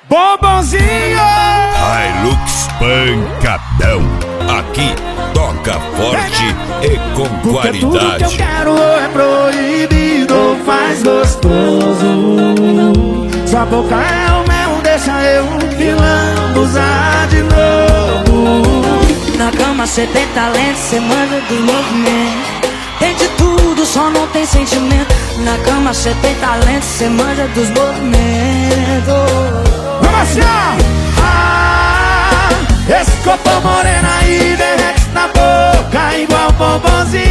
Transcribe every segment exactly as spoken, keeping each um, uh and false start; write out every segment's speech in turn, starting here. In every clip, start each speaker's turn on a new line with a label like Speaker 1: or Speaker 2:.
Speaker 1: Bombonzinho!
Speaker 2: Hilux pancadão. Aqui toca forte e com
Speaker 1: Porque
Speaker 2: qualidade.
Speaker 1: Tudo que eu quero é proibido, faz gostoso. Sua boca é o mel, deixa eu me lambuzar de novo.
Speaker 3: Na cama cê tem talento, cê manda do movimento. Tem de tudo, só não tem sentimento. Na cama cê tem talento, cê manja dos movimentos.
Speaker 1: Vamos assim, ó! Ah, esse corpo moreno aí derrete na boca igual bombonzinho.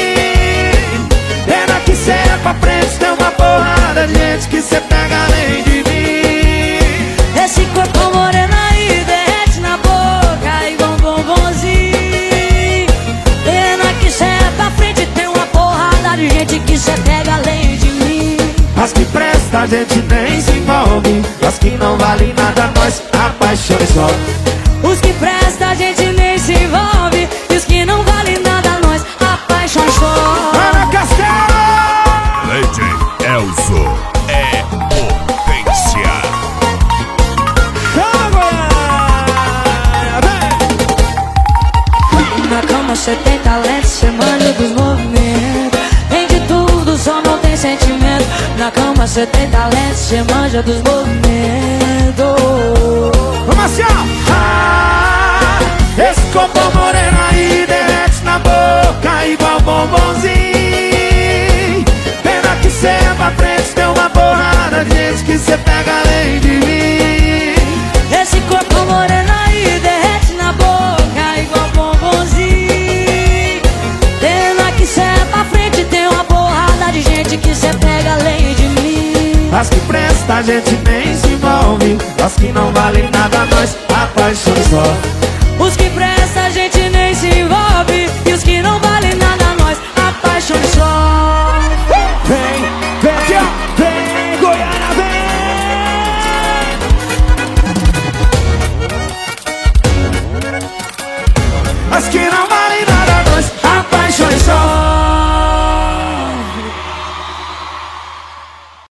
Speaker 1: Pena que cê é pra frente, tem uma porrada de gente que cê pega além de mim.
Speaker 3: Esse corpo moreno aí derrete na boca igual bombonzinho. Pena que cê é pra frente, tem uma porrada de gente que cê pega além de mim.
Speaker 1: As que presta a gente nem se envolve, as que não valem nada nós apaixona só.
Speaker 3: Os que presta a gente nem se envolve, e os que não valem nada nós apaixona só.
Speaker 1: Ana Castelo!
Speaker 2: Lady Elzo é potência.
Speaker 3: Na cama cê tem talento, cê manja dos movimentos. Tem de tudo, só não tem sentimento. Na cama cê tem talento, cê manja dos movimentos.
Speaker 1: Vamos assim, ó! Ah, esse corpo moreno aí derrete na boca igual bombonzinho. Pena que cê é pra frente, tem uma porrada de gente que cê pega além de mim.
Speaker 3: Esse corpo moreno aí derrete na boca igual bombonzinho. Pena que cê é pra frente, tem uma porrada de gente que cê pega além de mim.
Speaker 1: As que presta a gente nem se envolve, as que não valem nada nós apaixona só.
Speaker 3: Os que presta a gente nem se envolve, e os que não valem nada nós apaixona só.
Speaker 1: Vem, vem, aqui, ó, vem, Goiânia, vem. As que não